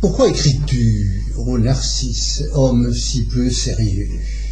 Pourquoi écris-tu, ô Narcisse, homme si peu sérieux?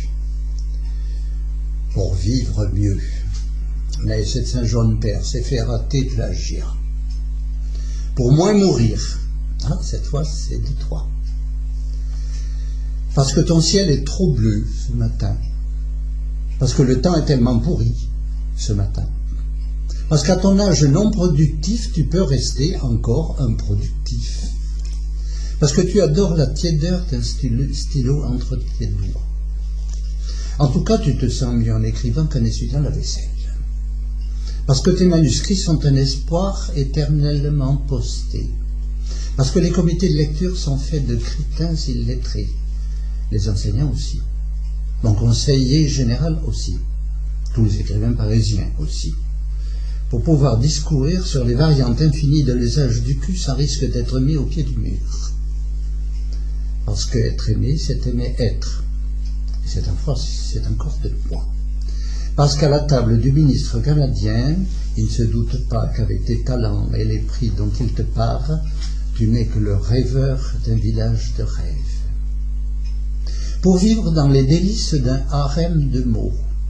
Pour vivre mieux. Mais c'est Saint Jean Père, c'est faire rater plagiat. Pour moins mourir. Ah, cette fois, c'est de toi. Parce que ton ciel est trop bleu ce matin. Parce que le temps est tellement pourri ce matin. Parce qu'à ton âge non productif, tu peux rester encore improductif. Parce que tu adores la tiédeur d'un stylo entre tes doigts. En tout cas, tu te sens mieux en écrivant qu'en essuyant la vaisselle. Parce que tes manuscrits sont un espoir éternellement posté. Parce que les comités de lecture sont faits de crétins illettrés. Les enseignants aussi. Mon conseiller général aussi. Tous les écrivains parisiens aussi. Pour pouvoir discourir sur les variantes infinies de l'usage du cul sans risque d'être mis au pied du mur. Parce que être aimé, c'est aimer être. C'est un corps de poids. Parce qu'à la table du ministre canadien, il ne se doute pas qu'avec tes talents et les prix dont il te parle, tu n'es que le rêveur d'un village de rêve. Pour vivre dans les délices d'un harem de mots,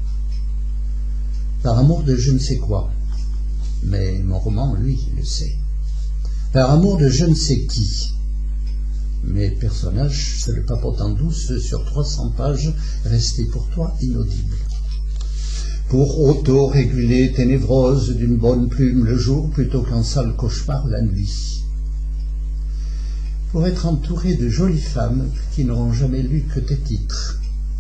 par amour de je ne sais quoi, mais mon roman, lui, le sait, par amour de je ne sais qui, mes personnages se le papotent en douce sur 300 pages restées pour toi inaudibles. Pour auto-réguler tes névroses d'une bonne plume le jour plutôt qu'en sale cauchemar la nuit. Pour être entouré de jolies femmes qui n'auront jamais lu que tes titres.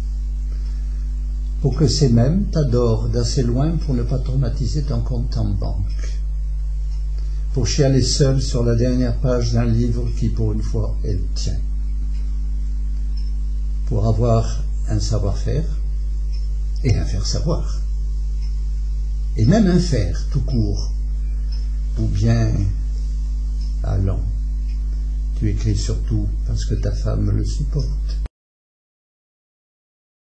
Pour que ces mêmes t'adorent d'assez loin pour ne pas traumatiser ton compte en banque. Pour chialer seul sur la dernière page d'un livre qui pour une fois est le tien. Pour avoir un savoir-faire et un faire savoir. Et même un faire tout court. Ou bien, allons, tu écris surtout parce que ta femme le supporte.